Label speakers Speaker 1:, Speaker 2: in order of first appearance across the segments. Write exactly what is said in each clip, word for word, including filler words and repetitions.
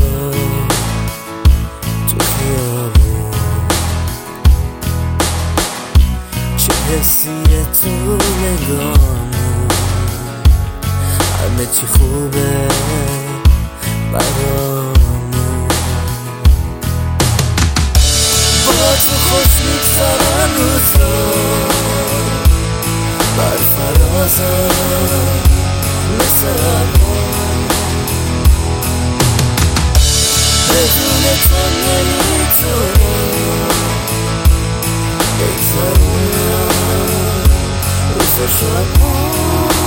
Speaker 1: تو تو خیابون، چه حسیه تو نگامون، همه چی خوبه برامون، با تو خوش میگذرن روزا، بر فرازم مثل ابرام، بدون تو نمیتونم بگذرونم روز و شبام.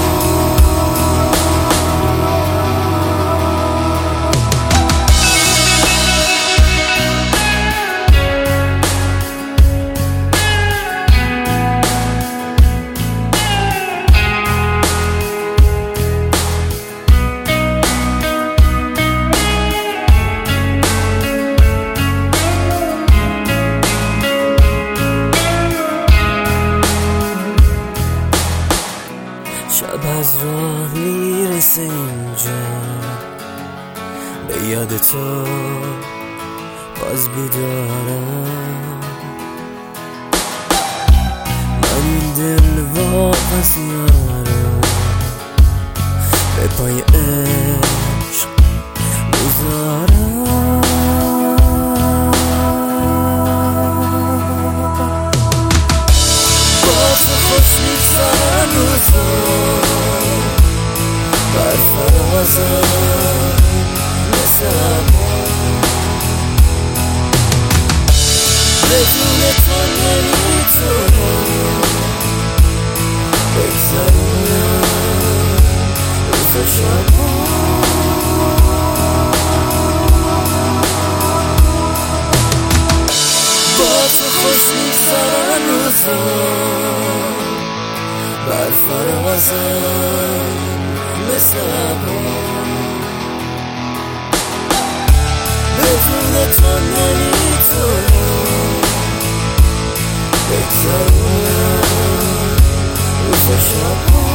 Speaker 1: شب از راه میرسه اینجا، به یاد تو باز بیدارم، من این دل واپس یارم، به پای عشق میذارم، با تو خوش میگذرن روزا، بر فرازم مثل ابرام، بدون تو نمیتونم بگذرونم روز و شبام. با تو خوش میگذرن روزا، بر فرازم مثل ابرام، بدون تو نمیتونم بگذرونم روز و شبام.